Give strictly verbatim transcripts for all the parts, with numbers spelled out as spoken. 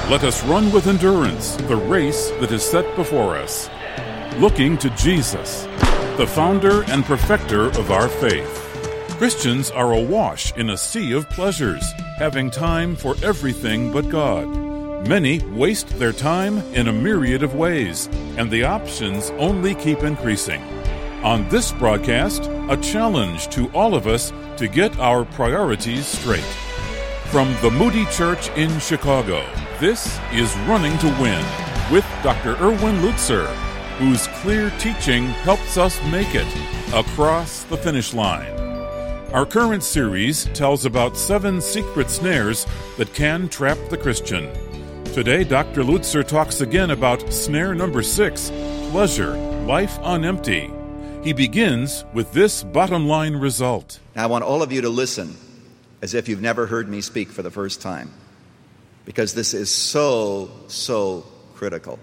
Let us run with endurance the race that is set before us, looking to Jesus, the founder and perfecter of our faith. Christians are awash in a sea of pleasures, having time for everything but God. Many waste their time in a myriad of ways, and the options only keep increasing. On this broadcast, a challenge to all of us to get our priorities straight. From the Moody Church in Chicago, this is Running to Win with Doctor Erwin Lutzer, whose clear teaching helps us make it across the finish line. Our current series tells about seven secret snares that can trap the Christian. Today, Doctor Lutzer talks again about snare number six, pleasure, life on empty. He begins with this bottom line result. Now, I want all of you to listen as if you've never heard me speak for the first time, because this is so, so critical.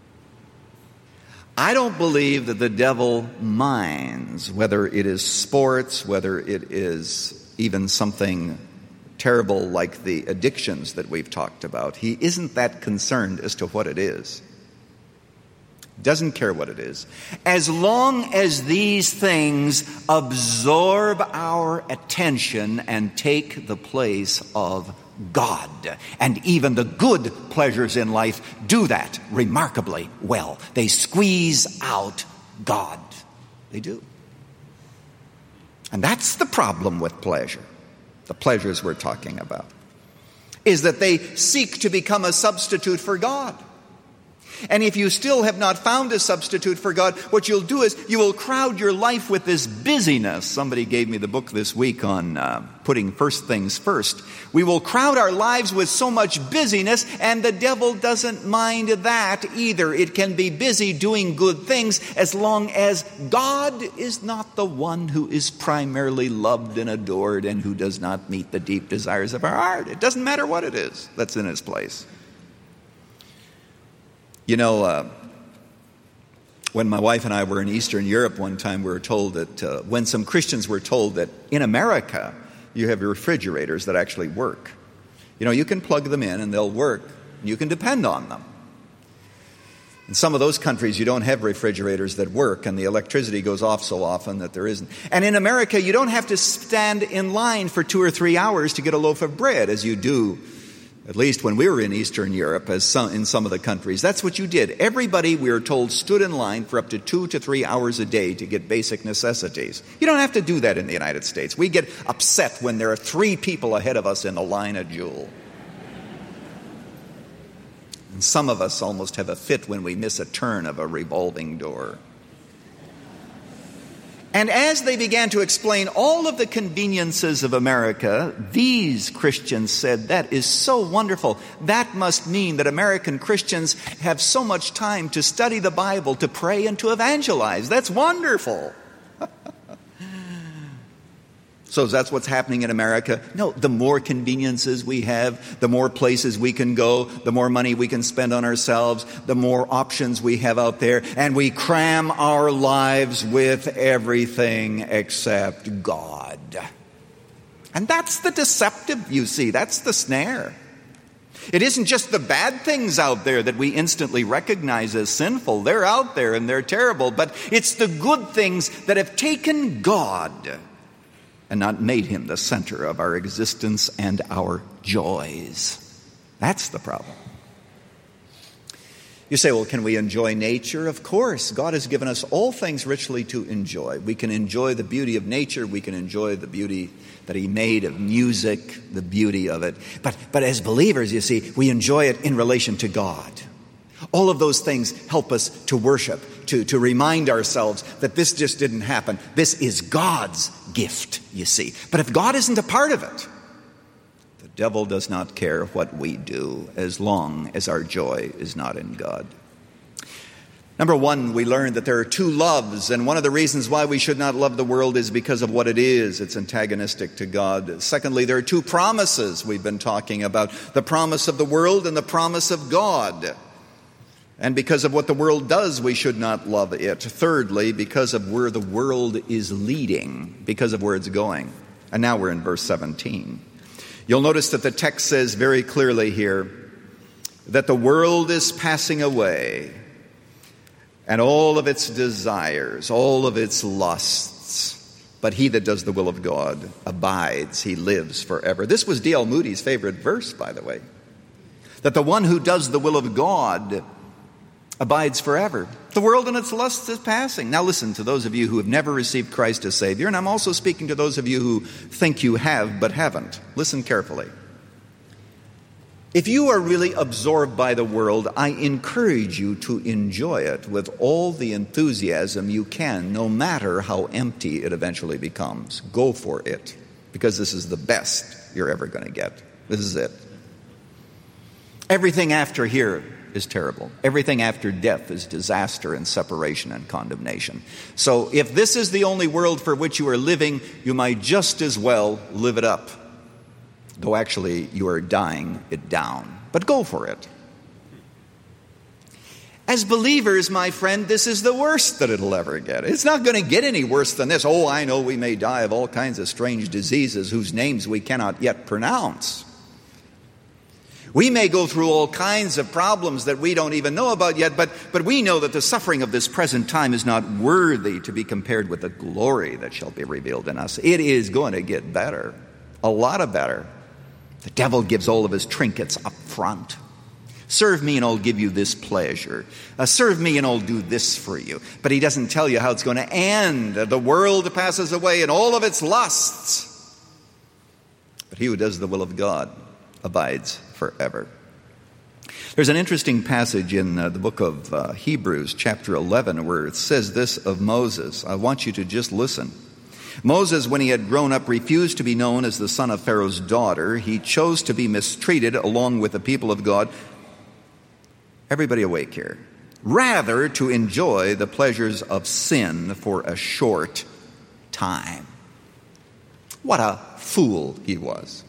I don't believe that the devil minds whether it is sports, whether it is even something terrible like the addictions that we've talked about. He isn't that concerned as to what it is. Doesn't care what it is. As long as these things absorb our attention and take the place of God. And even the good pleasures in life do that remarkably well. They squeeze out God. They do. And that's the problem with pleasure. The pleasures we're talking about is that they seek to become a substitute for God. And if you still have not found a substitute for God, what you'll do is you will crowd your life with this busyness. Somebody gave me the book this week on uh, putting first things first. We will crowd our lives with so much busyness, and the devil doesn't mind that either. It can be busy doing good things as long as God is not the one who is primarily loved and adored and who does not meet the deep desires of our heart. It doesn't matter what it is that's in his place. You know, uh, when my wife and I were in Eastern Europe one time, we were told that uh, when some Christians were told that in America you have refrigerators that actually work. You know, you can plug them in and they'll work. And you can depend on them. In some of those countries, you don't have refrigerators that work, and the electricity goes off so often that there isn't. And in America, you don't have to stand in line for two or three hours to get a loaf of bread, as you do, at least when we were in Eastern Europe, as some, in some of the countries. That's what you did. Everybody, we were told, stood in line for up to two to three hours a day to get basic necessities. You don't have to do that in the United States. We get upset when there are three people ahead of us in the line at Jewel. And some of us almost have a fit when we miss a turn of a revolving door. And as they began to explain all of the conveniences of America, these Christians said, that is so wonderful. That must mean that American Christians have so much time to study the Bible, to pray, and to evangelize. That's wonderful. So that's what's happening in America? No, the more conveniences we have, the more places we can go, the more money we can spend on ourselves, the more options we have out there, and we cram our lives with everything except God. And that's the deceptive, you see. That's the snare. It isn't just the bad things out there that we instantly recognize as sinful. They're out there and they're terrible, but it's the good things that have taken God and not made him the center of our existence and our joys. That's the problem. You say, well, can we enjoy nature? Of course. God has given us all things richly to enjoy. We can enjoy the beauty of nature. We can enjoy the beauty that he made of music, the beauty of it. But, but as believers, you see, we enjoy it in relation to God. All of those things help us to worship, to, to remind ourselves that this just didn't happen. This is God's gift, you see. But if God isn't a part of it, the devil does not care what we do as long as our joy is not in God. Number one, we learned that there are two loves, and one of the reasons why we should not love the world is because of what it is. It's antagonistic to God. Secondly, there are two promises we've been talking about, the promise of the world and the promise of God. And because of what the world does, we should not love it. Thirdly, because of where the world is leading, because of where it's going. And now we're in verse seventeen. You'll notice that the text says very clearly here, that the world is passing away, and all of its desires, all of its lusts, but he that does the will of God abides, he lives forever. This was D L Moody's favorite verse, by the way, that the one who does the will of God abides forever. The world and its lusts is passing. Now listen to those of you who have never received Christ as Savior, and I'm also speaking to those of you who think you have but haven't. Listen carefully. If you are really absorbed by the world, I encourage you to enjoy it with all the enthusiasm you can, no matter how empty it eventually becomes. Go for it, because this is the best you're ever going to get. This is it. Everything after here is terrible. Everything after death is disaster and separation and condemnation. So if this is the only world for which you are living, you might just as well live it up. Though actually you are dying it down. But go for it. As believers, my friend, this is the worst that it'll ever get. It's not going to get any worse than this. Oh, I know we may die of all kinds of strange diseases whose names we cannot yet pronounce. We may go through all kinds of problems that we don't even know about yet, but, but we know that the suffering of this present time is not worthy to be compared with the glory that shall be revealed in us. It is going to get better, a lot of better. The devil gives all of his trinkets up front. Serve me and I'll give you this pleasure. Uh, serve me and I'll do this for you. But he doesn't tell you how it's going to end. The world passes away and all of its lusts. But he who does the will of God abides forever. There's an interesting passage in uh, the book of uh, Hebrews, chapter eleven, where it says this of Moses. I want you to just listen. Moses, when he had grown up, refused to be known as the son of Pharaoh's daughter. He chose to be mistreated along with the people of God. Everybody awake here. Rather to enjoy the pleasures of sin for a short time. What a fool he was.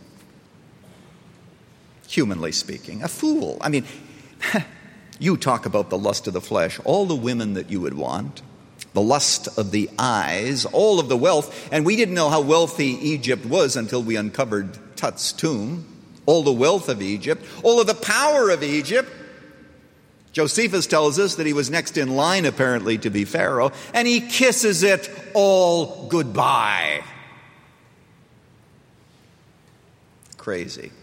Humanly speaking, a fool. I mean, you talk about the lust of the flesh, all the women that you would want, the lust of the eyes, all of the wealth. And we didn't know how wealthy Egypt was until we uncovered Tut's tomb. All the wealth of Egypt, all of the power of Egypt. Josephus tells us that he was next in line, apparently, to be Pharaoh, and he kisses it all goodbye. Crazy.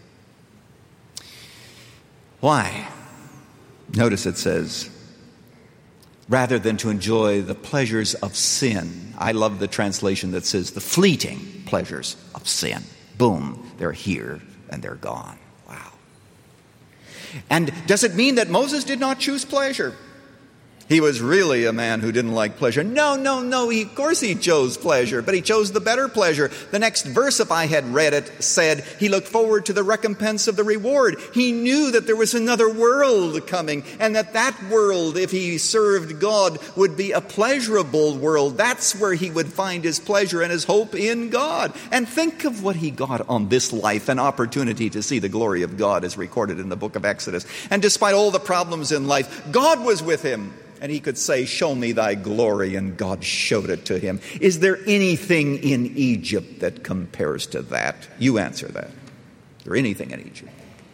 Why? Notice it says, rather than to enjoy the pleasures of sin. I love the translation that says the fleeting pleasures of sin. Boom, they're here and they're gone. Wow. And does it mean that Moses did not choose pleasure? He was really a man who didn't like pleasure. No, no, no, he, of course he chose pleasure, but he chose the better pleasure. The next verse, if I had read it, said he looked forward to the recompense of the reward. He knew that there was another world coming, and that that world, if he served God, would be a pleasurable world. That's where he would find his pleasure and his hope in God. And think of what he got on this life, an opportunity to see the glory of God as recorded in the book of Exodus. And despite all the problems in life, God was with him. And he could say, show me thy glory, and God showed it to him. Is there anything in Egypt that compares to that? You answer that. Is there anything in Egypt?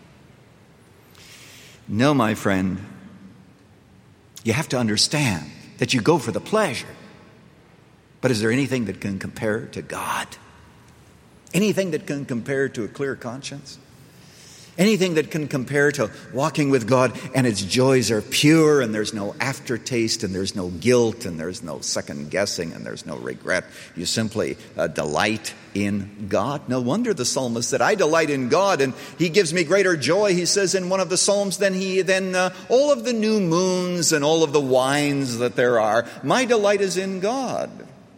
No, my friend. You have to understand that you go for the pleasure. But is there anything that can compare to God? Anything that can compare to a clear conscience? Anything that can compare to walking with God and its joys are pure and there's no aftertaste and there's no guilt and there's no second guessing and there's no regret. You simply uh, delight in God. No wonder the psalmist said, I delight in God and he gives me greater joy, he says in one of the psalms, than he than uh, all of the new moons and all of the wines that there are. My delight is in God.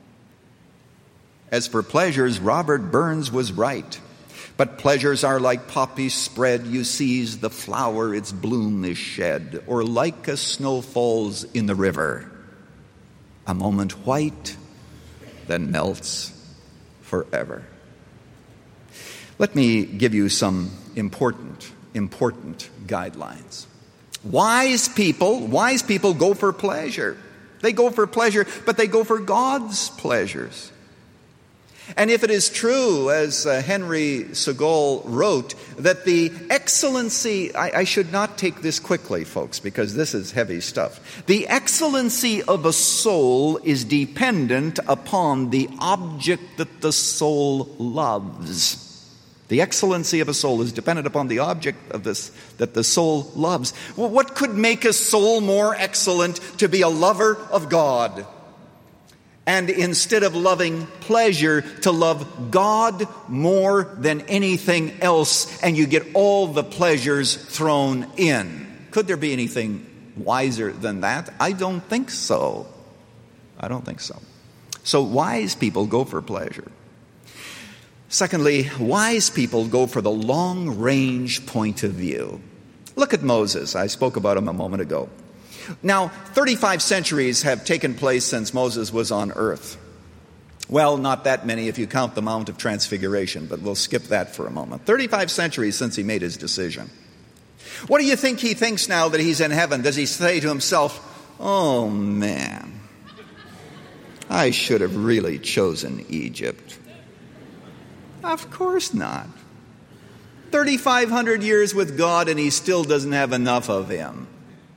As for pleasures, Robert Burns was right. But pleasures are like poppies spread, you seize the flower, its bloom is shed, or like a snow falls in the river, a moment white, then melts forever. Let me give you some important, important guidelines. Wise people, wise people go for pleasure. They go for pleasure, but they go for God's pleasures. And if it is true, as uh, Henry Segal wrote, that the excellency, I, I should not take this quickly, folks, because this is heavy stuff. The excellency of a soul is dependent upon the object that the soul loves. The excellency of a soul is dependent upon the object of this that the soul loves. Well, what could make a soul more excellent to be a lover of God? And instead of loving pleasure, to love God more than anything else, and you get all the pleasures thrown in. Could there be anything wiser than that? I don't think so. I don't think so. So wise people go for pleasure. Secondly, wise people go for the long-range point of view. Look at Moses. I spoke about him a moment ago. Now, thirty-five centuries have taken place since Moses was on earth. Well, not that many if you count the Mount of Transfiguration, but we'll skip that for a moment. thirty-five centuries since he made his decision. What do you think he thinks now that he's in heaven? Does he say to himself, "Oh, man, I should have really chosen Egypt"? Of course not. thirty-five hundred years with God and he still doesn't have enough of him.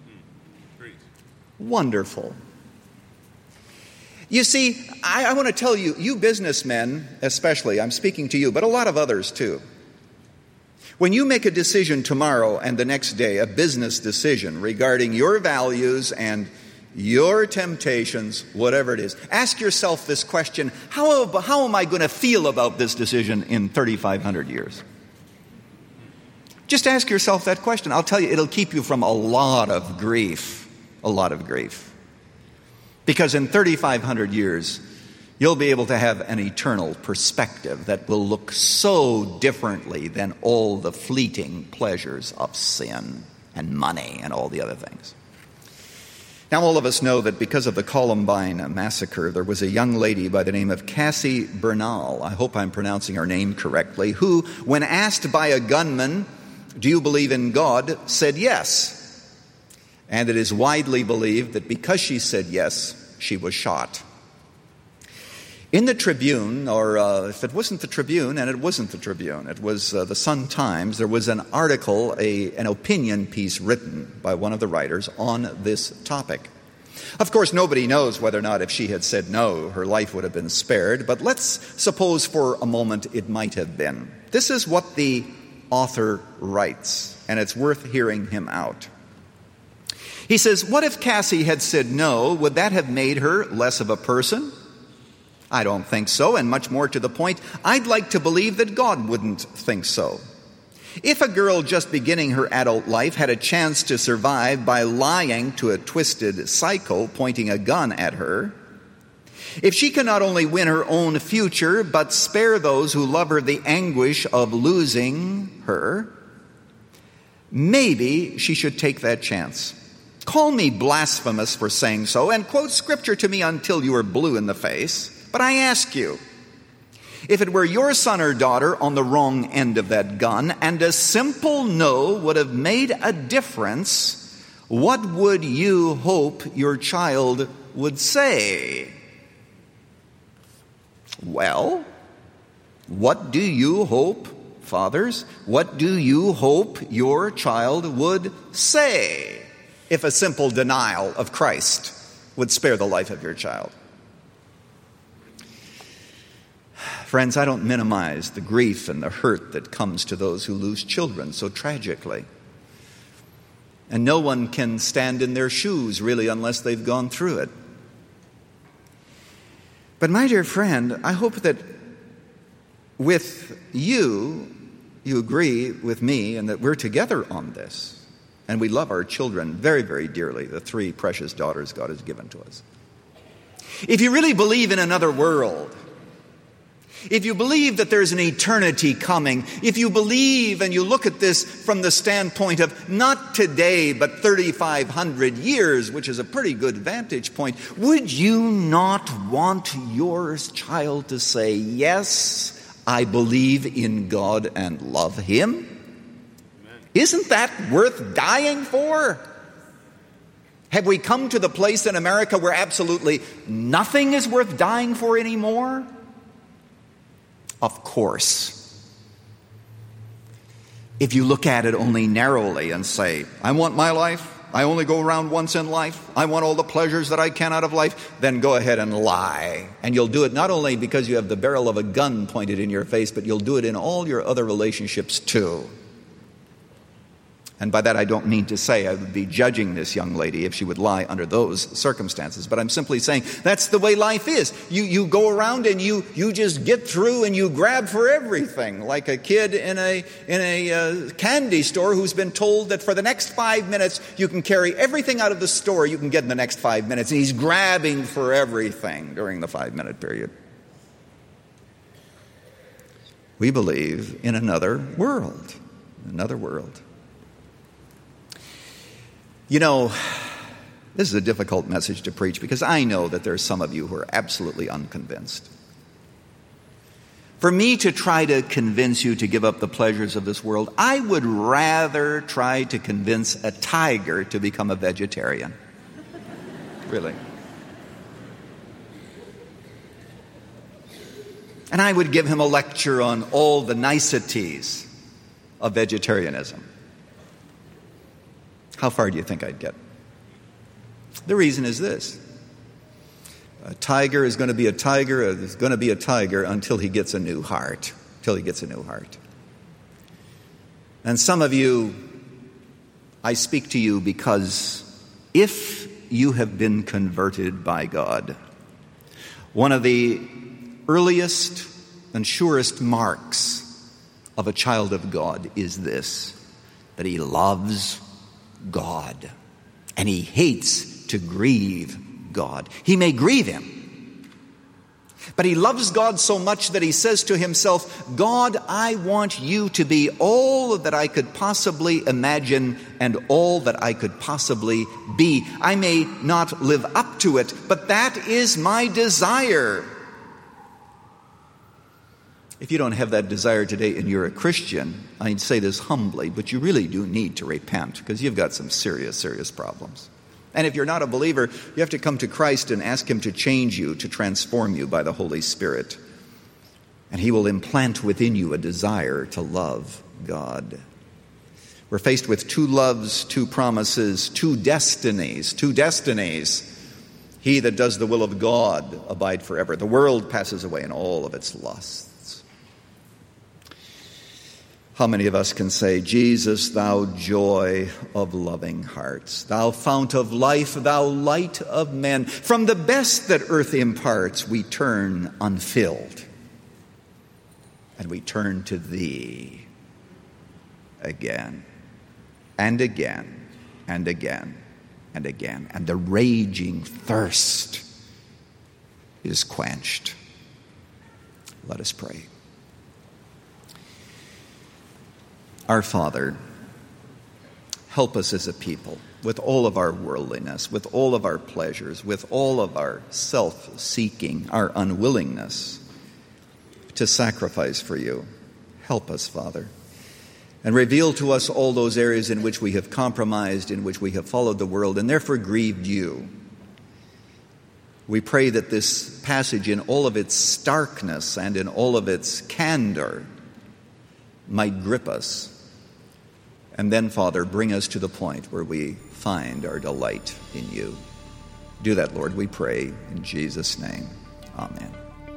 Wonderful. You see, I, I want to tell you, you businessmen especially, I'm speaking to you, but a lot of others too. When you make a decision tomorrow and the next day, a business decision regarding your values and your temptations, whatever it is, ask yourself this question: how, how am I going to feel about this decision in thirty-five hundred years? Just ask yourself that question. I'll tell you, it'll keep you from a lot of grief. A lot of grief. Because in thirty-five hundred years, you'll be able to have an eternal perspective that will look so differently than all the fleeting pleasures of sin and money and all the other things. Now, all of us know that because of the Columbine massacre, there was a young lady by the name of Cassie Bernal, I hope I'm pronouncing her name correctly, who, when asked by a gunman, "Do you believe in God?" said yes. And it is widely believed that because she said yes, she was shot. In the Tribune, or uh, if it wasn't the Tribune, and it wasn't the Tribune, it was uh, the Sun-Times, there was an article, a, an opinion piece written by one of the writers on this topic. Of course, nobody knows whether or not if she had said no, her life would have been spared, but let's suppose for a moment it might have been. This is what the author writes, and it's worth hearing him out. He says, what if Cassie had said no? Would that have made her less of a person? I don't think so, and much more to the point, I'd like to believe that God wouldn't think so. If a girl just beginning her adult life had a chance to survive by lying to a twisted psycho pointing a gun at her, if she can not only win her own future, but spare those who love her the anguish of losing her, maybe she should take that chance. Call me blasphemous for saying so, and quote scripture to me until you are blue in the face. But I ask you, if it were your son or daughter on the wrong end of that gun, and a simple no would have made a difference, what would you hope your child would say? Well, what do you hope, fathers, what do you hope your child would say if a simple denial of Christ would spare the life of your child? Friends, I don't minimize the grief and the hurt that comes to those who lose children so tragically. And no one can stand in their shoes, really, unless they've gone through it. But my dear friend, I hope that with you, you agree with me and that we're together on this. And we love our children very, very dearly, the three precious daughters God has given to us. If you really believe in another world, if you believe that there's an eternity coming, if you believe and you look at this from the standpoint of not today, but thirty-five hundred years, which is a pretty good vantage point, would you not want your child to say, yes, I believe in God and love Him? Amen. Isn't that worth dying for? Have we come to the place in America where absolutely nothing is worth dying for anymore? Of course. If you look at it only narrowly and say, I want my life, I only go around once in life, I want all the pleasures that I can out of life, then go ahead and lie. And you'll do it not only because you have the barrel of a gun pointed in your face, but you'll do it in all your other relationships too. And by that I don't mean to say I would be judging this young lady if she would lie under those circumstances, but I'm simply saying that's the way life is. You you go around and you you just get through and you grab for everything, like a kid in a in a uh, candy store who's been told that for the next five minutes you can carry everything out of the store you can get in the next five minutes, and he's grabbing for everything during the five-minute period. We believe in another world, another world. You know, this is a difficult message to preach because I know that there are some of you who are absolutely unconvinced. For me to try to convince you to give up the pleasures of this world, I would rather try to convince a tiger to become a vegetarian. Really. And I would give him a lecture on all the niceties of vegetarianism. How far do you think I'd get? The reason is this. A tiger is going to be a tiger, is going to be a tiger until he gets a new heart. Until he gets a new heart. And some of you, I speak to you because if you have been converted by God, one of the earliest and surest marks of a child of God is this, that he loves God, and he hates to grieve God. He may grieve him, but he loves God so much that he says to himself, God, I want you to be all that I could possibly imagine and all that I could possibly be. I may not live up to it, but that is my desire. If you don't have that desire today and you're a Christian, I'd say this humbly, but you really do need to repent because you've got some serious, serious problems. And if you're not a believer, you have to come to Christ and ask him to change you, to transform you by the Holy Spirit. And he will implant within you a desire to love God. We're faced with two loves, two promises, two destinies, two destinies. He that does the will of God abide forever. The world passes away in all of its lusts. How many of us can say, Jesus, thou joy of loving hearts, thou fount of life, thou light of men, from the best that earth imparts we turn unfilled, and we turn to thee again and again and again and again, and the raging thirst is quenched. Let us pray. Our Father, help us as a people with all of our worldliness, with all of our pleasures, with all of our self-seeking, our unwillingness to sacrifice for you. Help us, Father, and reveal to us all those areas in which we have compromised, in which we have followed the world, and therefore grieved you. We pray that this passage, in all of its starkness and in all of its candor, might grip us. And then, Father, bring us to the point where we find our delight in you. Do that, Lord, we pray in Jesus' name. Amen.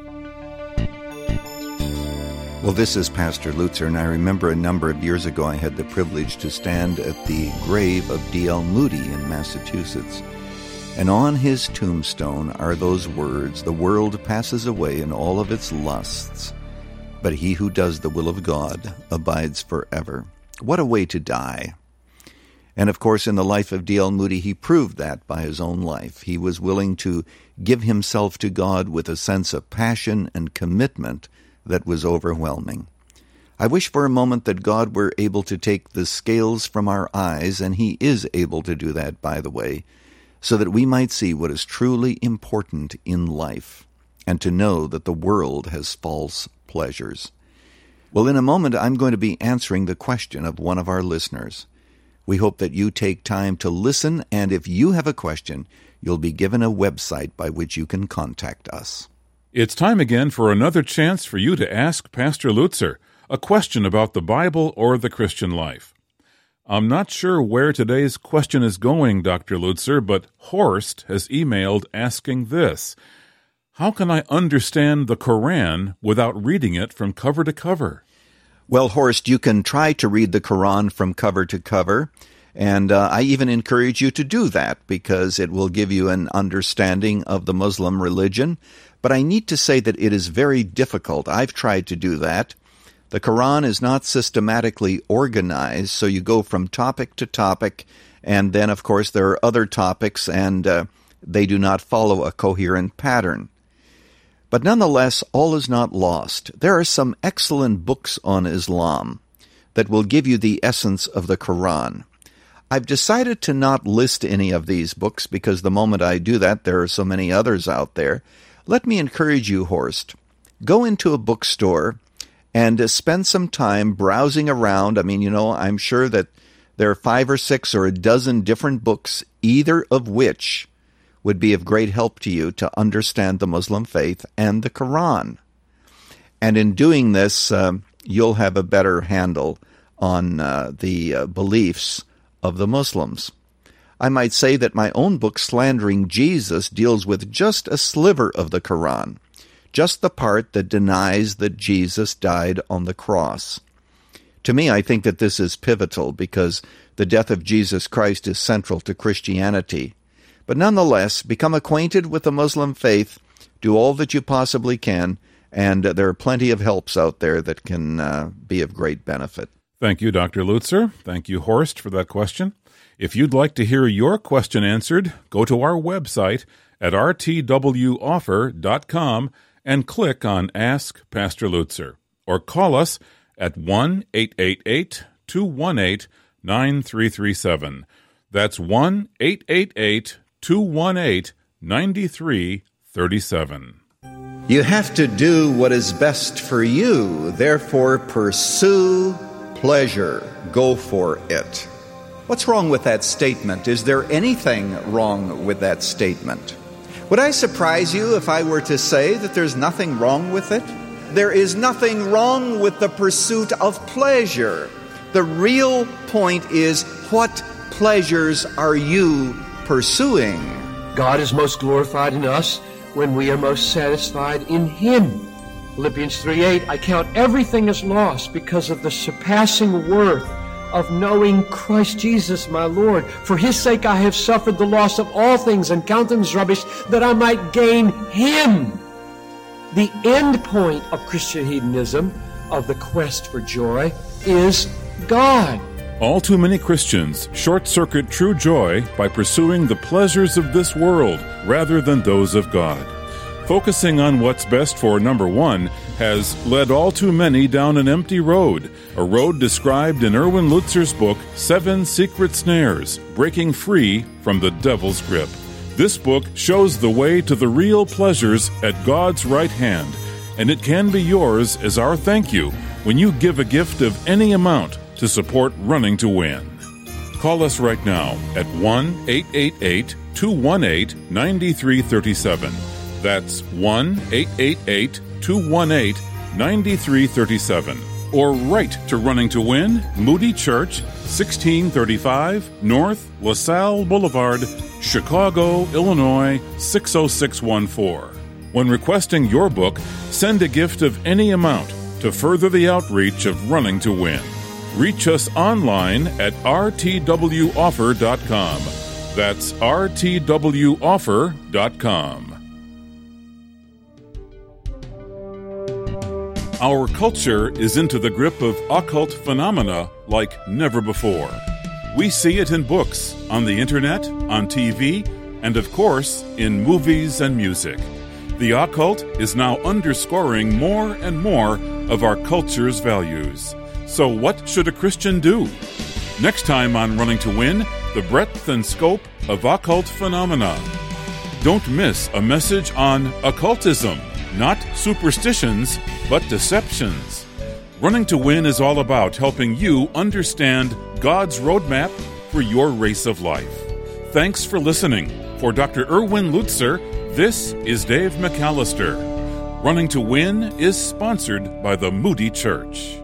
Well, this is Pastor Lutzer, and I remember a number of years ago I had the privilege to stand at the grave of D L Moody in Massachusetts. And on his tombstone are those words, "The world passes away in all of its lusts, but he who does the will of God abides forever." What a way to die. And of course, in the life of D L Moody, he proved that by his own life. He was willing to give himself to God with a sense of passion and commitment that was overwhelming. I wish for a moment that God were able to take the scales from our eyes, and he is able to do that, by the way, so that we might see what is truly important in life, and to know that the world has false pleasures. Well, in a moment, I'm going to be answering the question of one of our listeners. We hope that you take time to listen, and if you have a question, you'll be given a website by which you can contact us. It's time again for another chance for you to ask Pastor Lutzer a question about the Bible or the Christian life. I'm not sure where today's question is going, Doctor Lutzer, but Horst has emailed asking this: how can I understand the Quran without reading it from cover to cover? Well, Horst, you can try to read the Quran from cover to cover, and uh, I even encourage you to do that because it will give you an understanding of the Muslim religion. But I need to say that it is very difficult. I've tried to do that. The Quran is not systematically organized, so you go from topic to topic, and then, of course, there are other topics, and uh, they do not follow a coherent pattern. But nonetheless, all is not lost. There are some excellent books on Islam that will give you the essence of the Quran. I've decided to not list any of these books because the moment I do that, there are so many others out there. Let me encourage you, Horst. Go into a bookstore and uh, spend some time browsing around. I mean, you know, I'm sure that there are five or six or a dozen different books, either of which would be of great help to you to understand the Muslim faith and the Quran. And in doing this, uh, you'll have a better handle on uh, the uh, beliefs of the Muslims. I might say that my own book, Slandering Jesus, deals with just a sliver of the Quran, just the part that denies that Jesus died on the cross. To me, I think that this is pivotal because the death of Jesus Christ is central to Christianity. But nonetheless, become acquainted with the Muslim faith, do all that you possibly can, and uh, there are plenty of helps out there that can uh, be of great benefit. Thank you, Doctor Lutzer. Thank you, Horst, for that question. If you'd like to hear your question answered, go to our website at r t w offer dot com and click on Ask Pastor Lutzer, or call us at one eight eight eight, two one eight, nine three three seven. That's one eight eight eight, two one eight, nine three three seven. You have to do what is best for you, therefore pursue pleasure. Go for it. What's wrong with that statement? Is there anything wrong with that statement? Would I surprise you if I were to say that there's nothing wrong with it? There is nothing wrong with the pursuit of pleasure. The real point is, what pleasures are you pursuing? God is most glorified in us when we are most satisfied in Him. Philippians three eight, I count everything as lost because of the surpassing worth of knowing Christ Jesus my Lord. For His sake I have suffered the loss of all things and count them as rubbish, that I might gain Him. The end point of Christian hedonism, of the quest for joy, is God. All too many Christians short-circuit true joy by pursuing the pleasures of this world rather than those of God. Focusing on what's best for number one has led all too many down an empty road, a road described in Erwin Lutzer's book, Seven Secret Snares, Breaking Free from the Devil's Grip. This book shows the way to the real pleasures at God's right hand, and it can be yours as our thank you when you give a gift of any amount to support Running to Win. Call us right now at one eight eight eight, two one eight, nine three three seven. That's one eight eight eight, two one eight, nine three three seven. Or write to Running to Win, Moody Church, sixteen thirty-five North LaSalle Boulevard, Chicago, Illinois, six oh six one four. When requesting your book, send a gift of any amount to further the outreach of Running to Win. Reach us online at r t w offer dot com. That's r t w offer dot com. Our culture is into the grip of occult phenomena like never before. We see it in books, on the internet, on T V, and of course, in movies and music. The occult is now underscoring more and more of our culture's values. So what should a Christian do? Next time on Running to Win, the breadth and scope of occult phenomena. Don't miss a message on occultism, not superstitions, but deceptions. Running to Win is all about helping you understand God's roadmap for your race of life. Thanks for listening. For Doctor Erwin Lutzer, this is Dave McAllister. Running to Win is sponsored by the Moody Church.